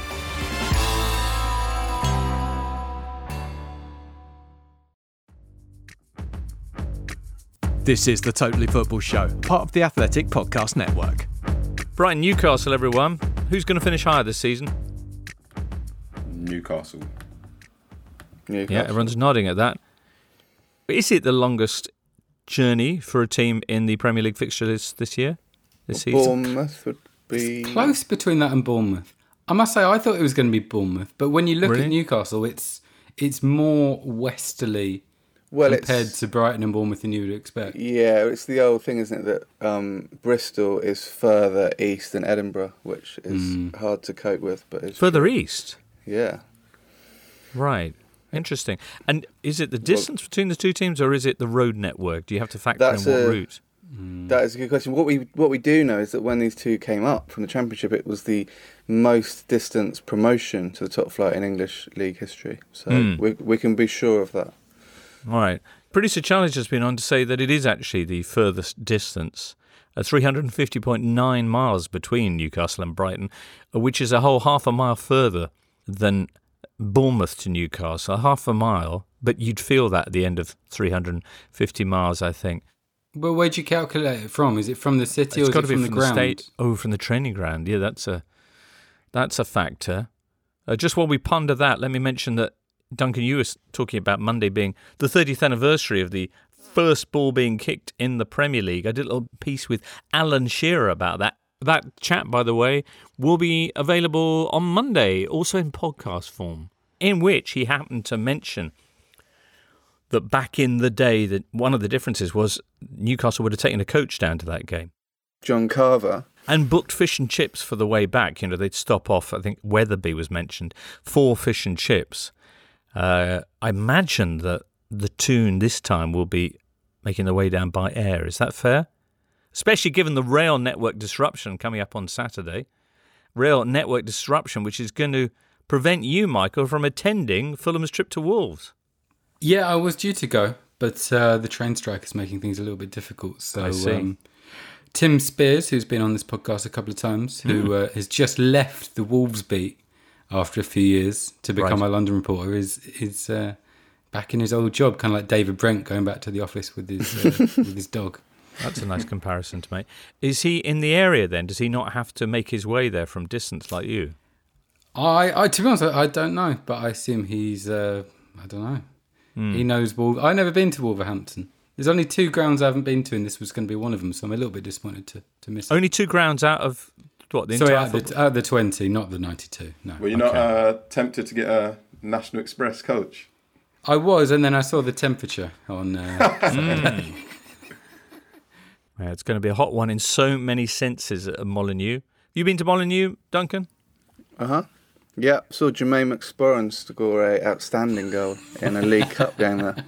This is the Totally Football Show, part of the Athletic Podcast Network. Brighton Newcastle, everyone. Who's going to finish higher this season? Newcastle. Newcastle. Yeah, everyone's nodding at that. Is it the longest journey for a team in the Premier League fixture list this year, this season? Bournemouth would be... It's close between that and Bournemouth. I must say, I thought it was going to be Bournemouth, but when you look Really? at Newcastle, it's it's more westerly well, compared it's, to Brighton and Bournemouth than you would expect. Yeah, it's the old thing, isn't it, that um, Bristol is further east than Edinburgh, which is Mm. hard to cope with. But it's Further east? Yeah. Right. Interesting. And is it the distance well, between the two teams, or is it the road network? Do you have to factor in what a, route? That is a good question. What we what we do know is that when these two came up from the Championship, it was the most distance promotion to the top flight in English league history. So Mm. we we can be sure of that. All right. Producer Challenge has been on to say that it is actually the furthest distance uh, three hundred fifty point nine miles between Newcastle and Brighton, which is a whole half a mile further than Bournemouth to Newcastle, half a mile, but you'd feel that at the end of three hundred fifty miles, I think. Well, where'd you calculate it from? Is it from the city It's or is got it to be from, from the ground? state. Oh, from the training ground. Yeah, that's a that's a factor. Uh, just while we ponder that, let me mention that, Duncan, you were talking about Monday being the thirtieth anniversary of the first ball being kicked in the Premier League. I did a little piece with Alan Shearer about that. That chat, by the way, will be available on Monday, also in podcast form, in which he happened to mention that back in the day, that one of the differences was Newcastle would have taken a coach down to that game. John Carver. And booked fish and chips for the way back. You know, they'd stop off, I think Weatherby was mentioned, for fish and chips. Uh, I imagine that the tune this time will be making their way down by air. Is that fair? Especially given the rail network disruption coming up on Saturday. Rail network disruption, which is going to prevent you, Michael, from attending Fulham's trip to Wolves. Yeah, I was due to go, but uh, the train strike is making things a little bit difficult. So I see. Um, Tim Spears, who's been on this podcast a couple of times, who Mm. uh, has just left the Wolves beat after a few years to become Right. a London reporter, is is uh, back in his old job, kind of like David Brent going back to the office with his uh, with his dog. That's a nice comparison to make. Is he in the area then? Does he not have to make his way there from distance like you? I, I to be honest, I, I don't know, but I assume he's. Uh, I don't know. Hmm. He knows Wolves. I've never been to Wolverhampton. There's only two grounds I haven't been to, and this was going to be one of them. So I'm a little bit disappointed to, to miss it. Only two grounds out of what? The Sorry, entire out of the, out of the twenty, not the ninety-two. No. Were you not uh, tempted to get a National Express coach? I was, and then I saw the temperature on. Uh, Yeah, it's going to be a hot one in so many senses at Molineux. You been to Molineux, Duncan? Uh-huh. Yeah, saw Jermaine McSporran score a outstanding goal in a League Cup game there.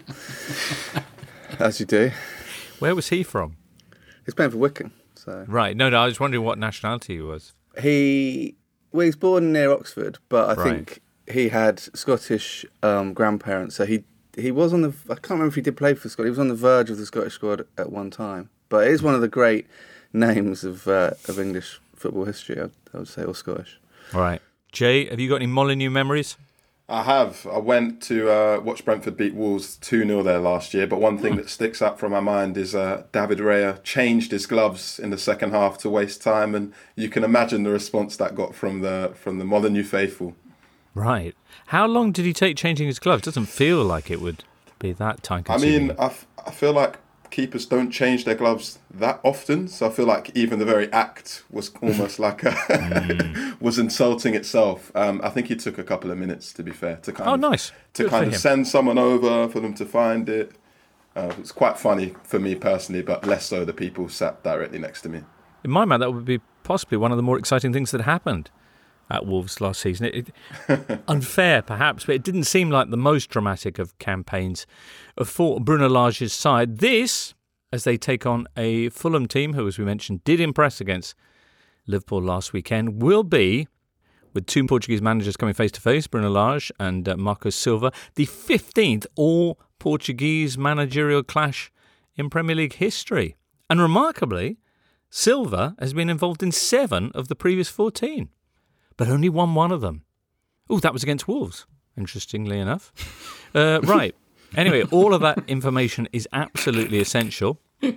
As you do. Where was he from? He's playing for Wycombe. So. Right. No, no, I was wondering what nationality he was. He, well, he's born near Oxford, but I Right. think he had Scottish um, grandparents. So he he was on the, I can't remember if he did play for Scotland. He was on the verge of the Scottish squad at one time. But it is one of the great names of uh, of English football history, I, I would say, or Scottish. All right. Jay, have you got any Molineux memories? I have. I went to uh, watch Brentford beat Wolves two nil there last year, but one thing that sticks out from my mind is uh, David Raya changed his gloves in the second half to waste time, and you can imagine the response that got from the from the Molineux faithful. Right. How long did he take changing his gloves? Doesn't feel like it would be that time I consuming. mean, I, f- I feel like keepers don't change their gloves that often, so I feel like even the very act was almost like a mm. was insulting itself. Um, I think he took a couple of minutes, to be fair, to kind Oh, of nice. to Good kind for of him. send someone over for them to find it. Uh, it's quite funny for me personally, but less so the people sat directly next to me. In my mind, that would be possibly one of the more exciting things that happened at Wolves last season. It, it, unfair, perhaps, but it didn't seem like the most dramatic of campaigns for Bruno Lage's side. This, as they take on a Fulham team who, as we mentioned, did impress against Liverpool last weekend, will be, with two Portuguese managers coming face-to-face, Bruno Lage and uh, Marco Silva, the fifteenth all-Portuguese managerial clash in Premier League history. And remarkably, Silva has been involved in seven of the previous fourteen, but only won one of them. Oh, that was against Wolves, interestingly enough. Uh, right. Anyway, all of that information is absolutely essential.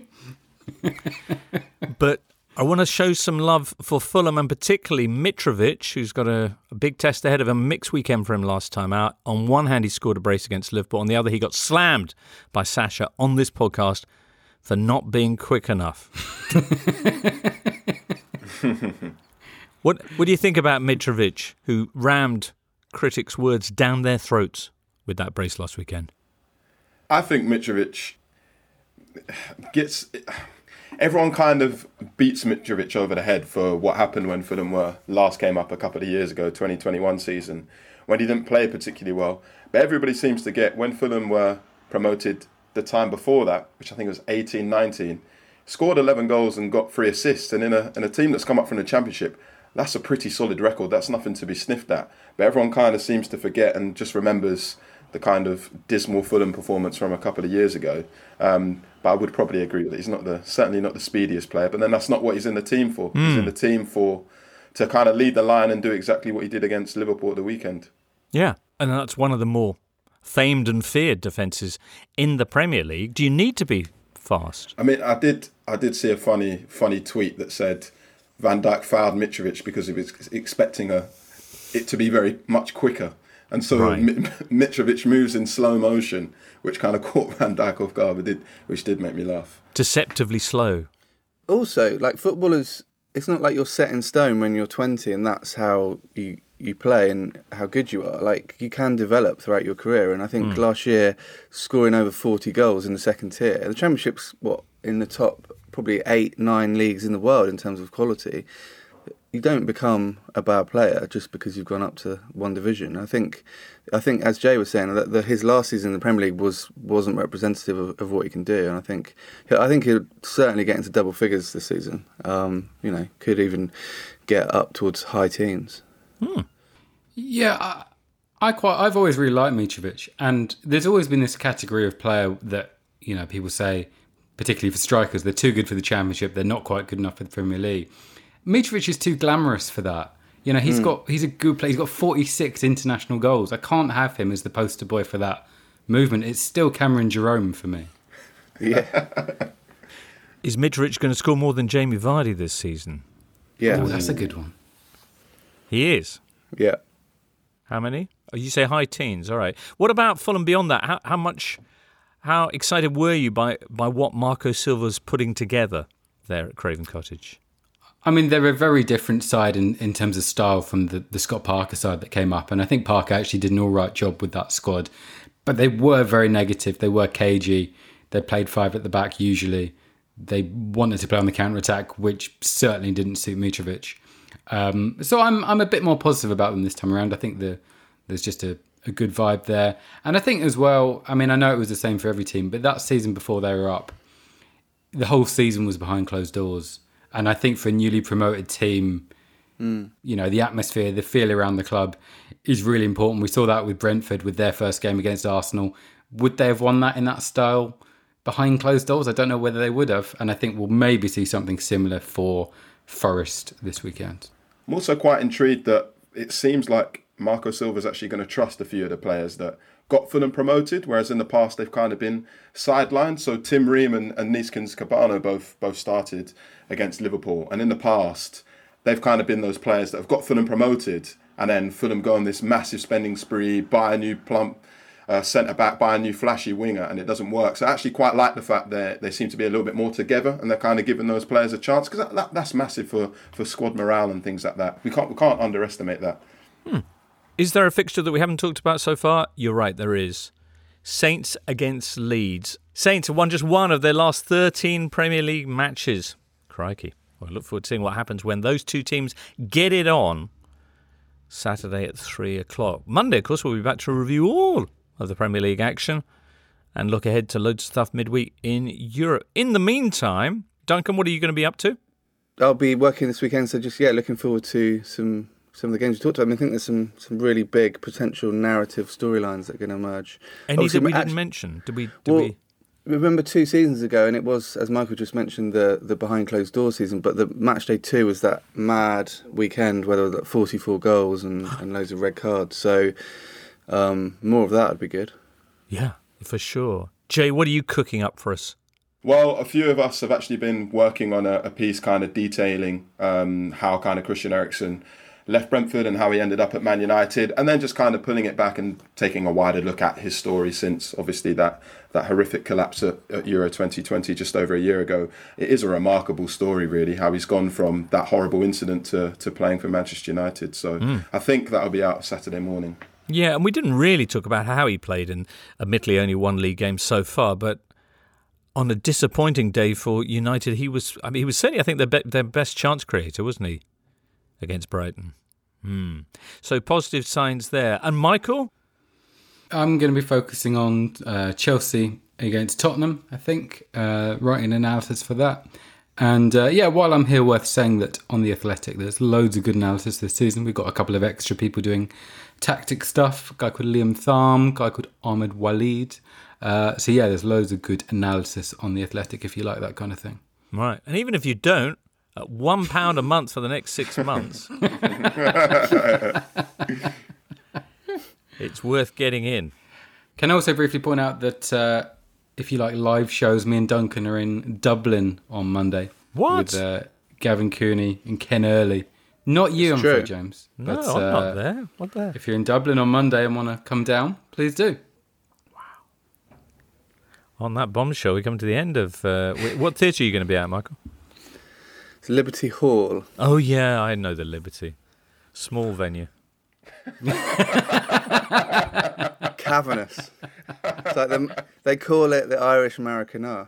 But I want to show some love for Fulham and particularly Mitrovic, who's got a, a big test ahead of him. Mixed weekend for him last time out. On one hand, he scored a brace against Liverpool. On the other, he got slammed by Sasha on this podcast for not being quick enough. What What do you think about Mitrovic, who rammed critics' words down their throats with that brace last weekend? I think Mitrovic gets... Everyone kind of beats Mitrovic over the head for what happened when Fulham were last came up a couple of years ago, twenty twenty-one season, when he didn't play particularly well. But everybody seems to get, when Fulham were promoted the time before that, which I think was eighteen nineteen, scored eleven goals and got three assists. And in a, in a team that's come up from the Championship, that's a pretty solid record. That's nothing to be sniffed at. But everyone kind of seems to forget and just remembers the kind of dismal Fulham performance from a couple of years ago. Um, but I would probably agree that he's not the certainly not the speediest player. But then that's not what he's in the team for. Mm. He's in the team for to kind of lead the line and do exactly what he did against Liverpool at the weekend. Yeah, and that's one of the more famed and feared defences in the Premier League. Do you need to be fast? I mean, I did I did see a funny funny tweet that said Van Dijk fouled Mitrovic because he was expecting a it to be very much quicker. And so right. Mitrovic moves in slow motion, which kind of caught Van Dijk off guard, did, which did make me laugh. Deceptively slow. Also, like footballers, it's not like you're set in stone when you're twenty and that's how you, you play and how good you are. Like, you can develop throughout your career. And I think mm. last year, scoring over forty goals in the second tier, the Championship's, what, in the top probably eight, nine leagues in the world in terms of quality. You don't become a bad player just because you've gone up to one division. I think, I think as Jay was saying, that the, his last season in the Premier League was wasn't representative of, of what he can do, and I think, I think he'll certainly get into double figures this season. Um, you know, could even get up towards high teens. Hmm. Yeah, I, I quite. I've always really liked Mitrovic, and there's always been this category of player that you know people say, particularly for strikers, they're too good for the Championship, they're not quite good enough for the Premier League. Mitrovic is too glamorous for that. You know, he's mm. got he's a good player. He's got forty-six international goals. I can't have him as the poster boy for that movement. It's still Cameron Jerome for me. Yeah. Is Mitrovic going to score more than Jamie Vardy this season? Yeah. Oh, that's a good one. He is? Yeah. How many? Oh, you say high teens. All right. What about Fulham beyond that? How, how much, how excited were you by, by what Marco Silva's putting together there at Craven Cottage? I mean, they're a very different side in, in terms of style from the, the Scott Parker side that came up. And I think Parker actually did an all right job with that squad. But they were very negative. They were cagey. They played five at the back usually. They wanted to play on the counter-attack, which certainly didn't suit Mitrovic. Um, so I'm I'm a bit more positive about them this time around. I think the, there's just a, a good vibe there. And I think as well, I mean, I know it was the same for every team, but that season before they were up, the whole season was behind closed doors. And I think for a newly promoted team, mm. you know, the atmosphere, the feel around the club is really important. We saw that with Brentford with their first game against Arsenal. Would they have won that in that style behind closed doors? I don't know whether they would have. And I think we'll maybe see something similar for Forest this weekend. I'm also quite intrigued that it seems like Marco Silva's actually going to trust a few of the players that got Fulham promoted, whereas in the past they've kind of been sidelined. So Tim Ream and, and Neeskens Cabano both both started against Liverpool, and in the past they've kind of been those players that have got Fulham promoted, and then Fulham go on this massive spending spree, buy a new plump uh, centre back, buy a new flashy winger, and it doesn't work. So I actually quite like the fact that they seem to be a little bit more together, and they're kind of giving those players a chance, because that, that, that's massive for, for squad morale and things like that. We can't we can't underestimate that. Hmm. Is there a fixture that we haven't talked about so far? You're right, there is. Saints against Leeds. Saints have won just one of their last thirteen Premier League matches. Crikey. Well, I look forward to seeing what happens when those two teams get it on Saturday at three o'clock. Monday, of course, we'll be back to review all of the Premier League action and look ahead to loads of stuff midweek in Europe. In the meantime, Duncan, what are you going to be up to? I'll be working this weekend, so just, yeah, looking forward to some... some of the games we talked about. I, mean, I think there's some, some really big potential narrative storylines that are going to emerge. Any that we actually didn't mention? Did we? Did well, we? Remember two seasons ago, and it was, as Michael just mentioned, the the behind closed door season. But the match day two was that mad weekend where there was like forty-four goals and, and loads of red cards. So um, more of that would be good. Yeah, for sure. Jay, what are you cooking up for us? Well, a few of us have actually been working on a, a piece kind of detailing um, how kind of Christian Eriksen left Brentford and how he ended up at Man United, and then just kind of pulling it back and taking a wider look at his story since obviously that, that horrific collapse at, at Euro twenty twenty just over a year ago. It is a remarkable story, really, how he's gone from that horrible incident to, to playing for Manchester United. So mm. I think that'll be out Saturday morning. Yeah, and we didn't really talk about how he played in admittedly only one league game so far, but on a disappointing day for United, he was I mean, he was certainly, I think, their, be- their best chance creator, wasn't he? Against Brighton. Hmm. So positive signs there. And Michael? I'm going to be focusing on uh, Chelsea against Tottenham, I think, uh, writing analysis for that. And uh, yeah, while I'm here, worth saying that on The Athletic, there's loads of good analysis this season. We've got a couple of extra people doing tactic stuff. A guy called Liam Tharm, a guy called Ahmed Waleed. Uh, so yeah, there's loads of good analysis on The Athletic if you like that kind of thing. Right. And even if you don't, at one pound a month for the next six months, it's worth getting in. Can I also briefly point out that uh, if you like live shows, me and Duncan are in Dublin on Monday. What? With uh, Gavin Cooney and Ken Early. Not you, I'm afraid, James. No, but, I'm uh, not there. What there? If you're in Dublin on Monday and want to come down, please do. On that bombshell, we come to the end of... Uh, what theatre are you going to be at, Michael? It's Liberty Hall. Oh, yeah, I know the Liberty. Small venue. Cavernous. It's like the, they call it the Irish Americanar.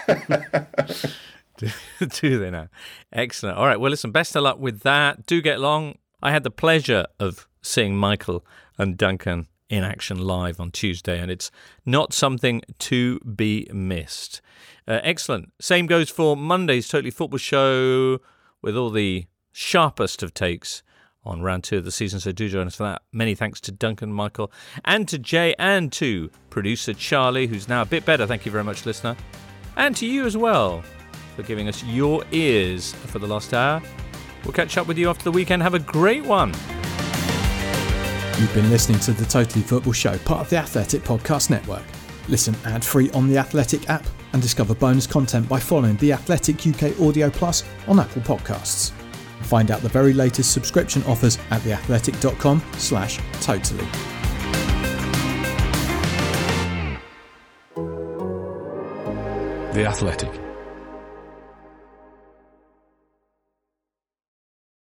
do, do they now? Excellent. All right, well, listen, best of luck with that. Do get along. I had the pleasure of seeing Michael and Duncan in action live on Tuesday, and it's not something to be missed. Uh, excellent. Same goes for Monday's Totally Football Show with all the sharpest of takes on round two of the season, so do join us for that. Many thanks to Duncan, Michael, and to Jay, and to producer Charlie, who's now a bit better. Thank you very much, listener. And to you as well for giving us your ears for the last hour. We'll catch up with you after the weekend. Have a great one. You've been listening to the Totally Football Show, part of the Athletic Podcast Network. Listen ad-free on the Athletic app and discover bonus content by following the Athletic U K Audio Plus on Apple Podcasts. Find out the very latest subscription offers at theathletic.com slash totally. The Athletic.